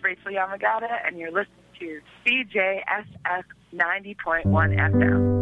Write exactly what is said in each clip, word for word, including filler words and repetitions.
Rachel Yamagata, and you're listening to C J S F ninety point one F M.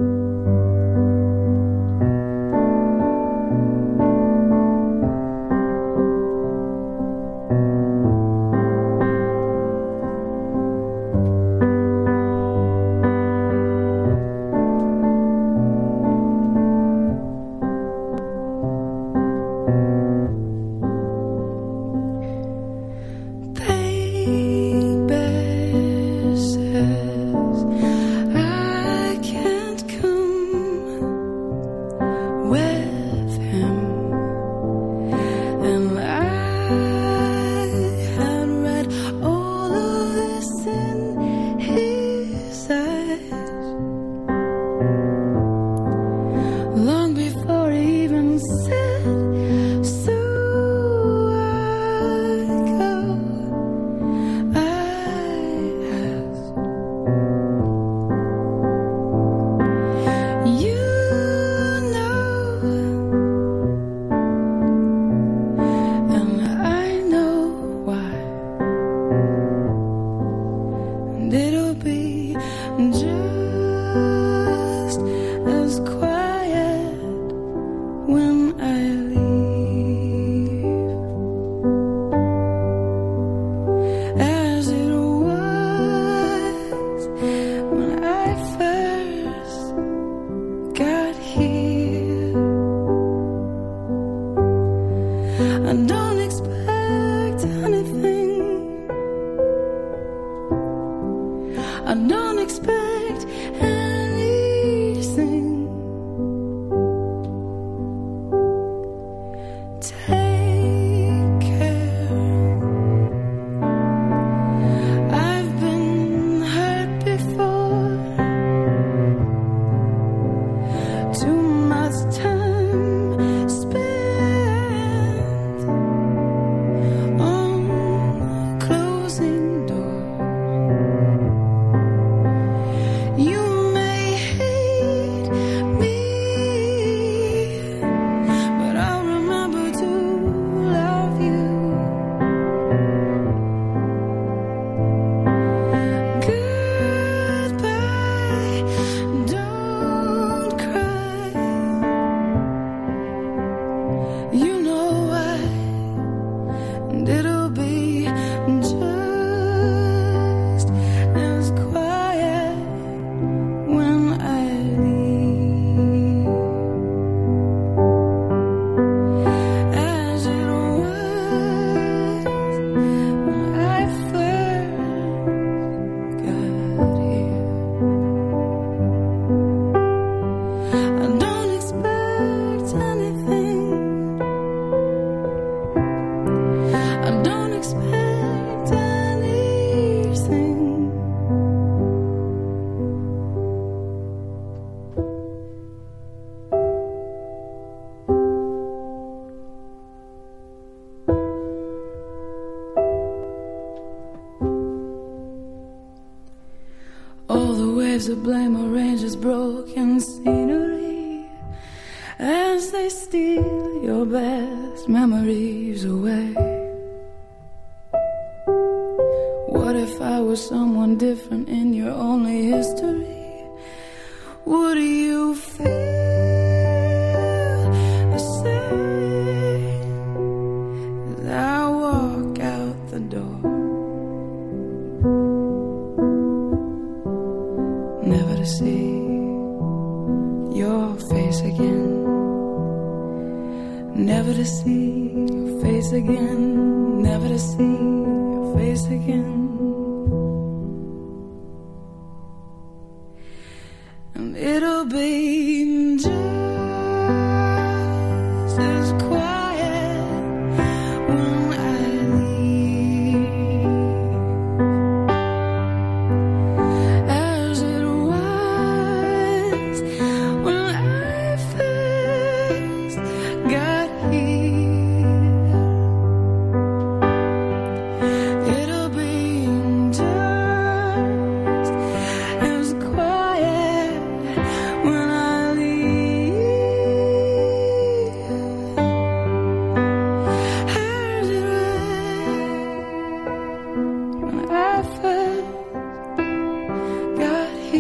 To blame arranges broken scenery as they steal your best memories away. What if I was someone different in your only history? Would you feel the same as I walk out the door? Never to see your face again. Never to see your face again. Never to see your face again. And it'll be just as quiet when I leave as it was when I first got here. It'll be just as quiet when I leave.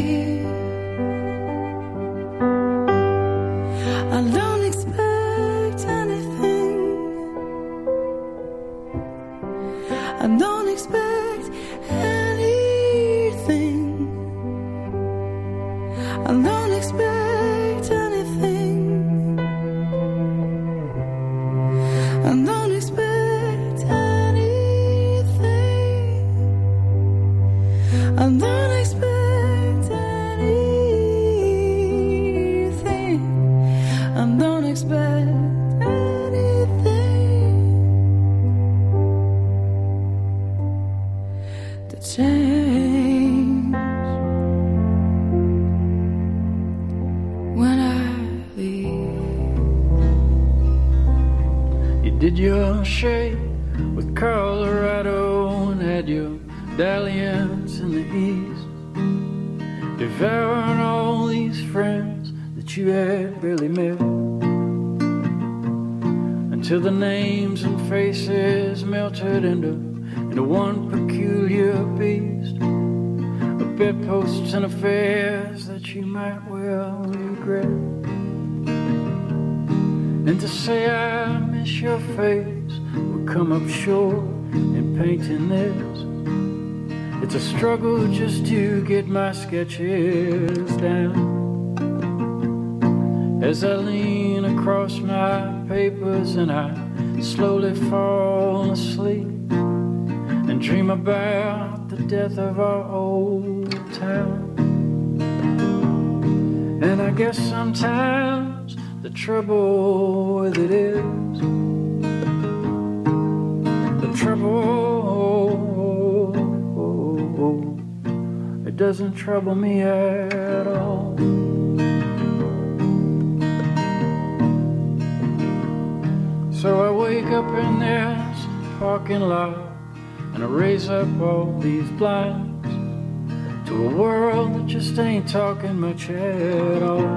I don't expect anything. I don't expect anything. I don't expect anything. I don't expect anything. I don't expect anything. I don't expect anything to change when I leave. You did your shade with Colorado and had your dalliance in the east, devouring all these friends that you had barely met, until the names and faces melted into, into one peculiar beast, of bedposts and affairs that you might well regret. And to say I miss your face would come up short in painting this. It's a struggle just to get my sketches down, as I lean across my papers and I slowly fall asleep and dream about the death of our old town. And I guess sometimes the trouble with it is, the trouble, it doesn't trouble me at all. So I wake up in this parking lot and I raise up all these blinds to a world that just ain't talking much at all,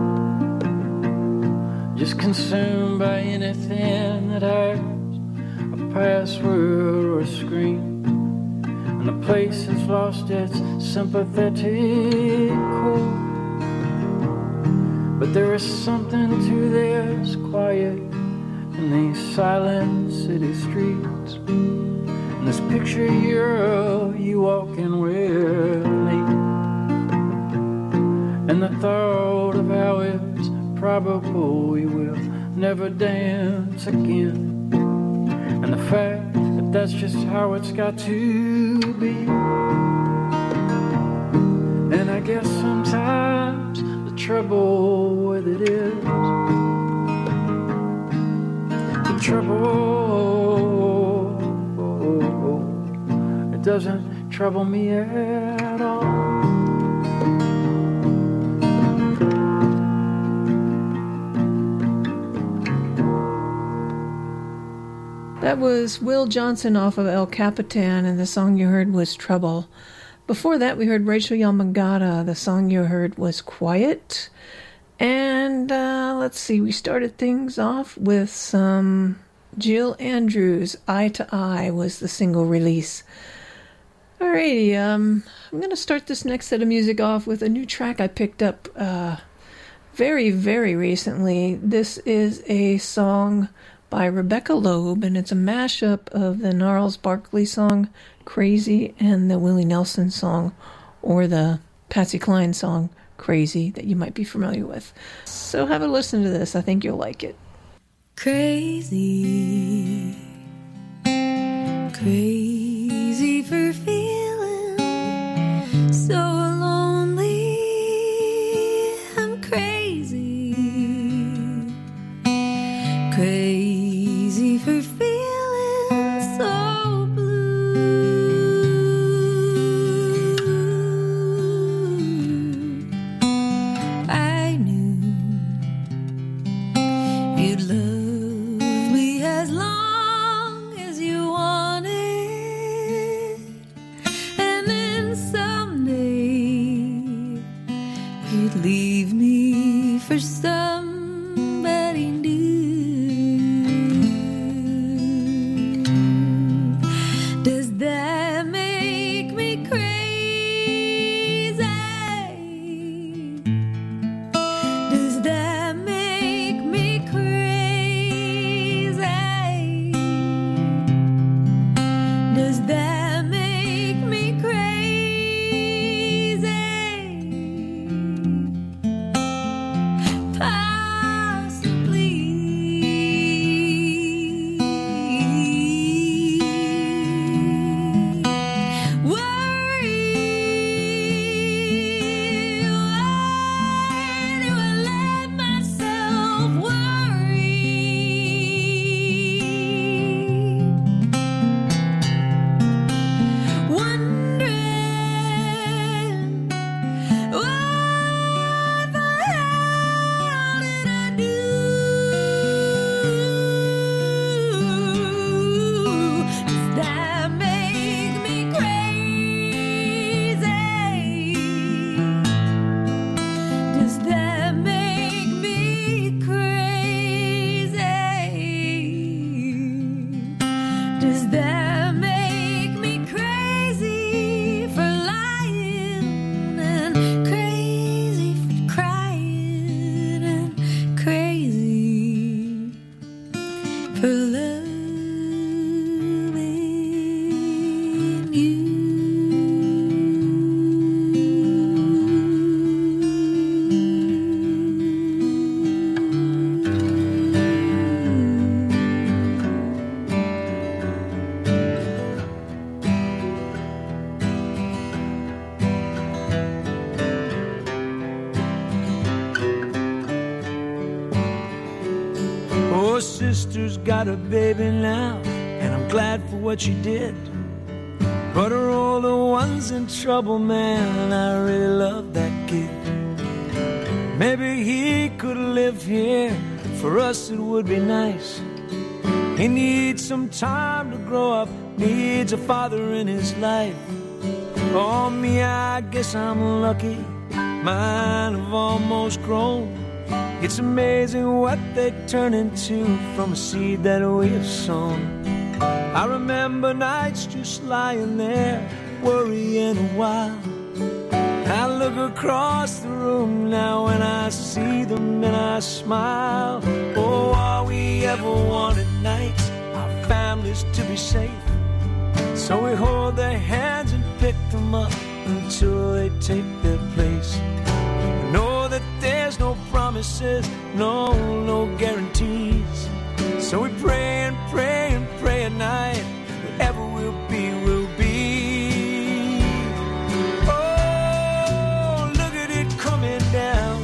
just consumed by anything that has a password or a screen, and the place has lost its sympathetic core. But there is something to this quiet in these silent city streets, and this picture here of you walking with me, and the thought of how it's probable we will never dance again, and the fact that that's just how it's got to be. And I guess sometimes the trouble with it is, the trouble, it doesn't trouble me at all. That was Will Johnson off of El Capitan, and the song you heard was Trouble. Before that, we heard Rachel Yamagata. The song you heard was Quiet. And uh, let's see, we started things off with some Jill Andrews. Eye to Eye was the single release. Alrighty, um, I'm going to start this next set of music off with a new track I picked up uh, very, very recently. This is a song by Rebecca Loeb, and it's a mashup of the Gnarls Barkley song Crazy and the Willie Nelson song, or the Patsy Cline song Crazy, that you might be familiar with. So have a listen to this. I think you'll like it. Crazy, crazy for feeling so lonely. I'm crazy, crazy for feeling so blue. I knew you'd love me as long as you wanted, and then someday you'd leave me for somebody new. Does that make me crazy? sister's got a baby now, and I'm glad for what she did. But her older one's in trouble, man, and I really love that kid. Maybe he could live here, for us it would be nice. He needs some time to grow up, needs a father in his life. Oh, me, I guess I'm lucky, mine have almost grown. It's amazing what they turn into from a seed that we have sown. I remember nights just lying there, worrying a while. I look across the room now and I see them and I smile. Oh, all we ever wanted nights, our families to be safe. So we hold their hands and pick them up until they take their place. We know that there's no promises, no, no guarantees. So we pray and pray and pray at night, whatever we'll be, we'll be. Oh, look at it coming down.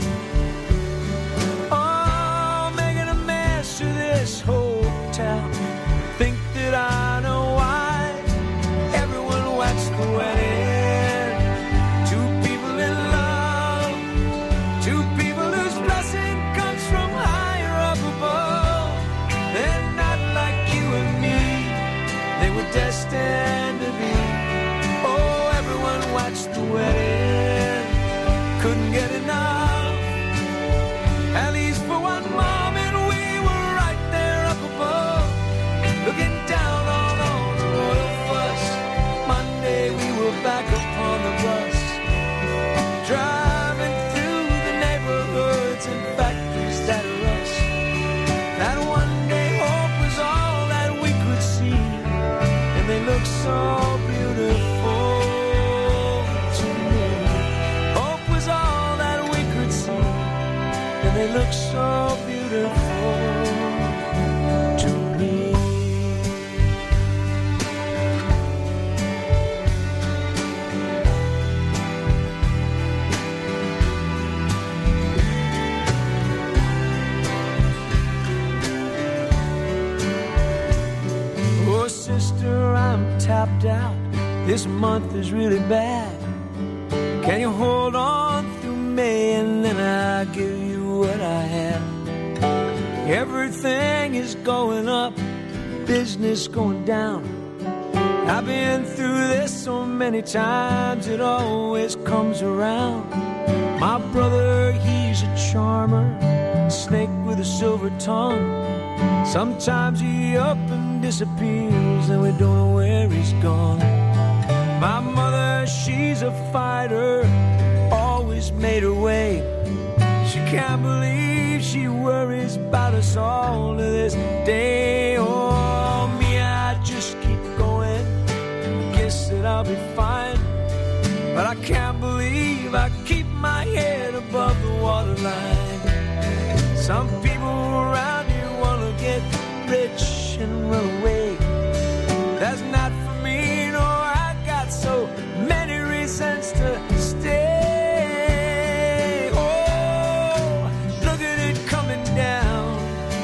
Oh, making a mess of this whole town. Think that I know why everyone watched the wedding. Two people in love, two people whose blessing comes from higher up above. They're not like you and me, they were destined to be. Oh, everyone watched the wedding, couldn't get enough. At least for one moment we were right there up above, looking down on all the royal fuss. Monday we were back upon the bus, driving through the neighborhoods and factories that are us. That one day hope was all that we could see, and they look so beautiful to me. Hope was all that we could see, and they look so beautiful to me. Oh, sister, I'm tapped out. This month is really bad. Can you hold on through May and then I'll give you what I have? Everything is going up, business going down. I've been through this so many times, it always comes around. My brother, he's a charmer, a snake with a silver tongue. Sometimes he up and disappears and we don't know where he's gone. My mother, she's a fighter, always made her way. She can't believe she worries about us all to this day. Oh, me, I just keep going, guess that I'll be fine. But I can't believe I keep my head above the waterline. Some people around here wanna get rich and run away. That's not for me, no, I got so many reasons to stay. Oh, look at it coming down.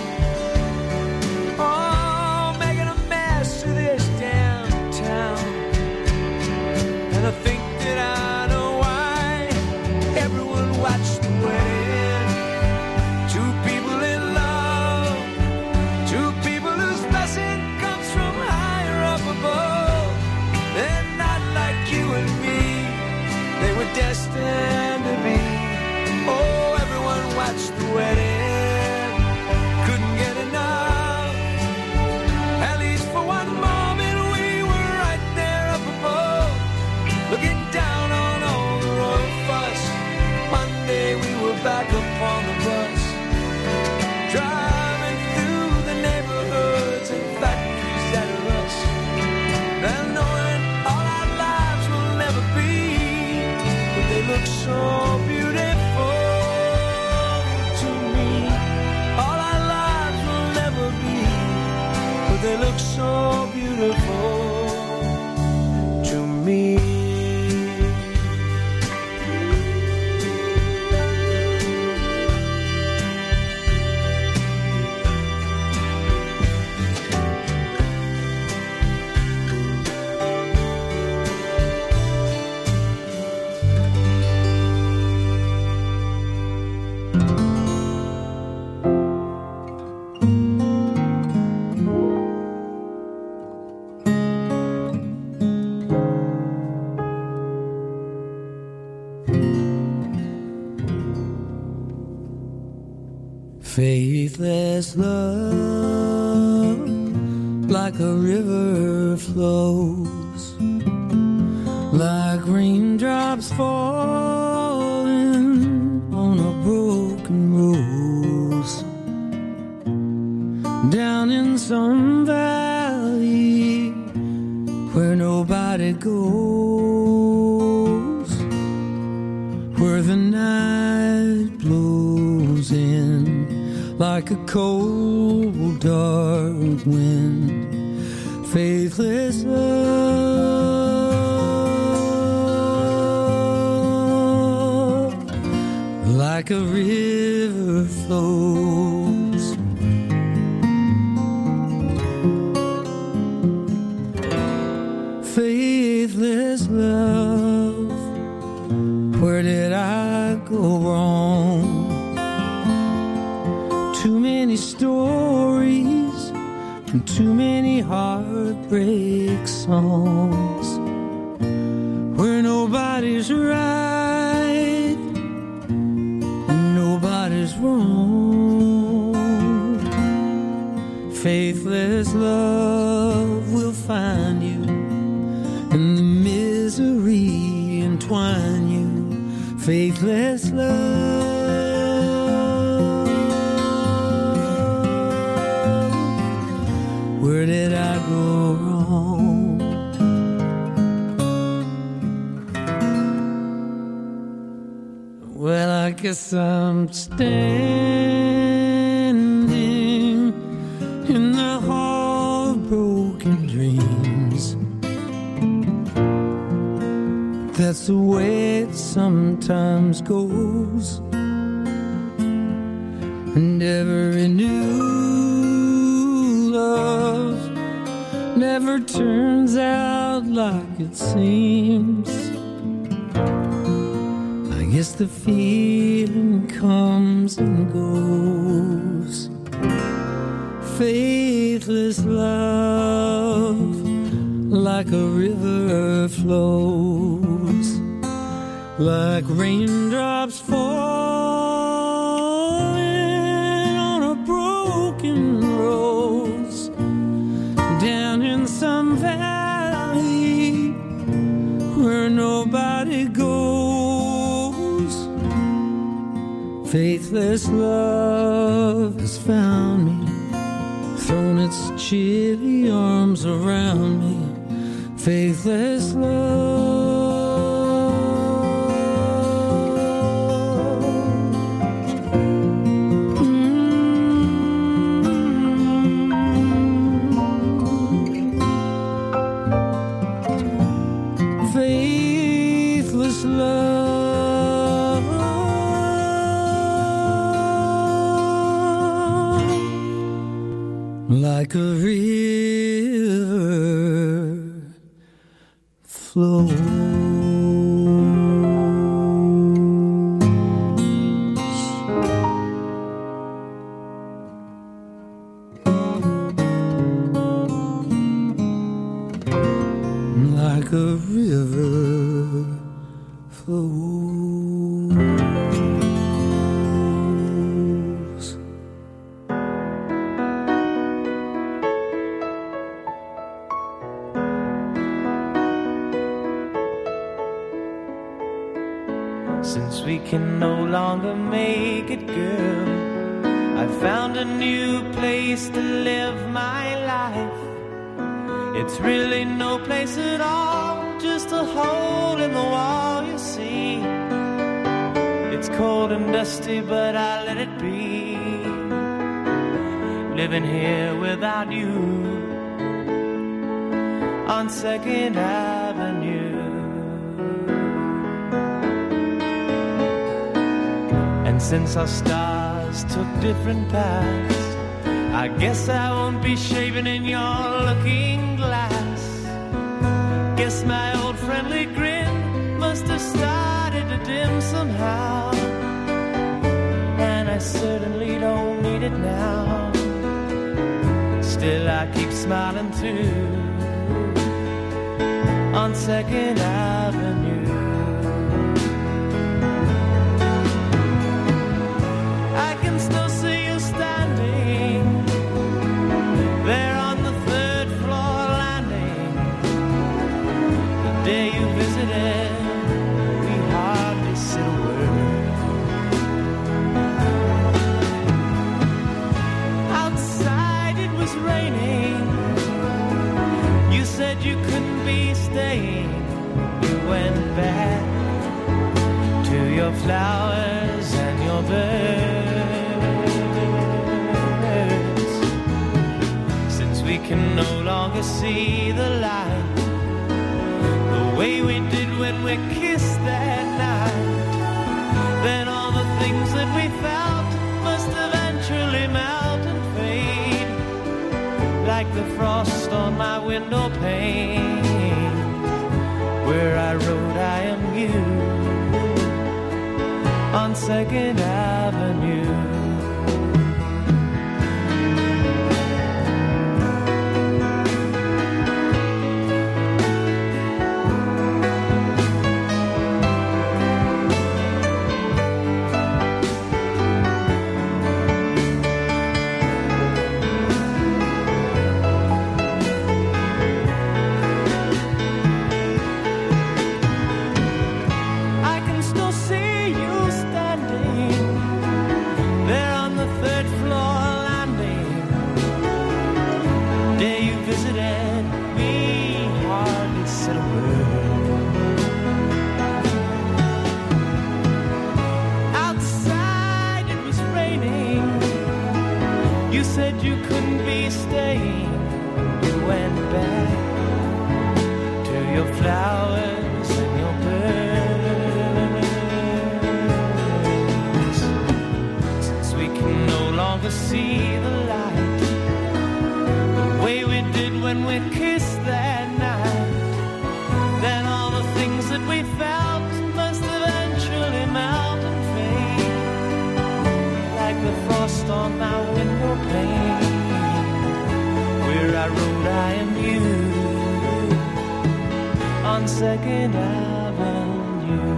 Oh, making a mess of this damn town. And I think that I know why everyone watched the wedding. Two people in love, two people whose blessing comes from higher up above. They're not like you and me, they were destined to be. Oh, everyone watched the wedding, couldn't get enough. At least for one moment we were right there up above, looking down on all the royal fuss. Monday we were back upon the bus, driving through the neighborhoods and factories that are us. And knowing all our lives will never be, but they look so beautiful to me. All our lives will never be, but they look so beautiful to me. Faithless love, like a river flows, like raindrops falling on a broken rose, down in some valley where nobody goes, where the night blows in like a cold, dark wind. Faithless love, like a river flows. Faithless love, where did I go wrong? Too many stories and too many heartbreak songs, where nobody's right and nobody's wrong. Faithless love will find you, and the misery entwine you. Faithless love, where did I go wrong? Well, I guess I'm standing in the hall of broken dreams. That's the way it sometimes goes, and every new love never turns out like it seems. I guess the feeling comes and goes. Faithless love, like a river flows, like raindrops falling on a broken rose, down in some valley where nobody goes. Faithless love has found me, thrown its chilly arms around me. Faithless love, faithless love, like a river flows. Like a river flows. Since we can no longer make it, girl, I've found a new place to live my life. It's really no place at all, just a hole in the wall, you see. It's cold and dusty, but I let it be. Living here without you on Second Avenue. And since our stars took different paths, I guess I won't be shaving in your looking glass. Guess my old friendly grin must have started to dim somehow, and I certainly don't need it now. Still I keep smiling too on Second Avenue. I can still see you flowers and your birds. Since we can no longer see the light the way we did when we kissed that night, then all the things that we felt must eventually melt and fade, like the frost on my window pane, where I wrote I am you on Second Avenue. Flowers and your birds. Since we can no longer see the light the way we did when we kissed that night, then all the things that we felt must eventually melt and fade, like the frost on my window pane, where I wrote I am you on Second Avenue.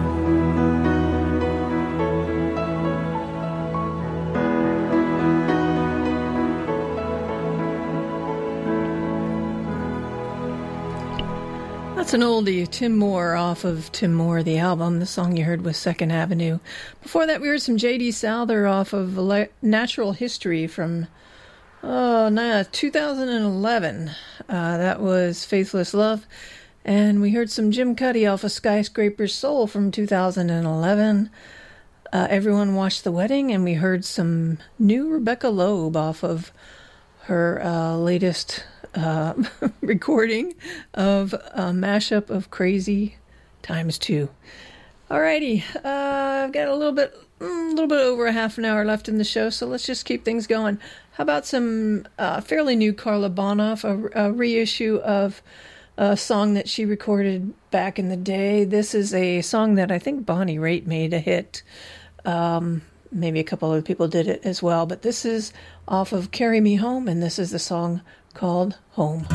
That's an oldie, Tim Moore, off of Tim Moore, the album. The song you heard was Second Avenue. Before that, we heard some J D Souther off of Natural History from oh, nah, two thousand eleven. Uh, that was Faithless Love. And we heard some Jim Cuddy off of Skyscraper Soul from two thousand eleven. Uh, Everyone Watched the Wedding. And we heard some new Rebecca Loeb off of her uh, latest uh, recording of a mashup of Crazy times two. Alrighty, uh, I've got a little bit, a little bit over a half an hour left in the show, so let's just keep things going. How about some uh, fairly new Carla Bonoff, a, a reissue of a song that she recorded back in the day. This is a song that I think Bonnie Raitt made a hit. Um, maybe a couple other people did it as well, but this is off of Carry Me Home, and this is the song called Home.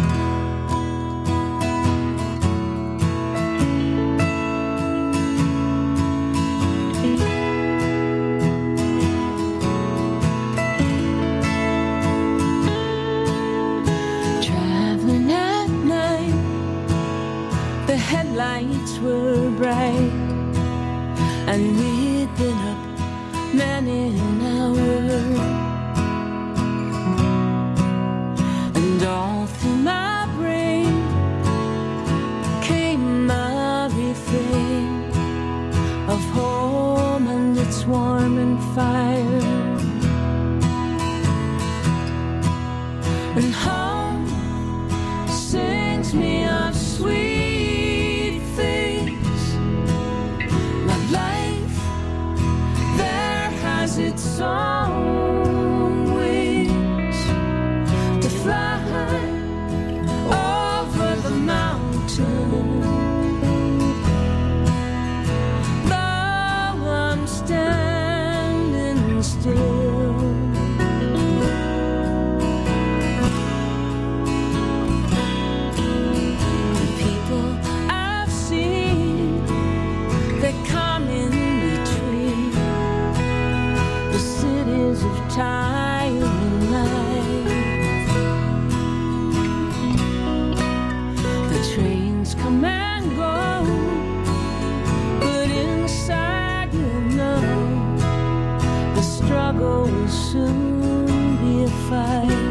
Traveling at night, the headlights were bright, and we'd been up many an hour. And all through my brain came my refrain of home and its warm and fire. And home sings me of sweet things. My life there has its own wings to fly over the mountain. Now I'm standing still. The people I've seen, they come in between the cities of time and life. The trains come and go, but inside you know the struggle will soon be a fight.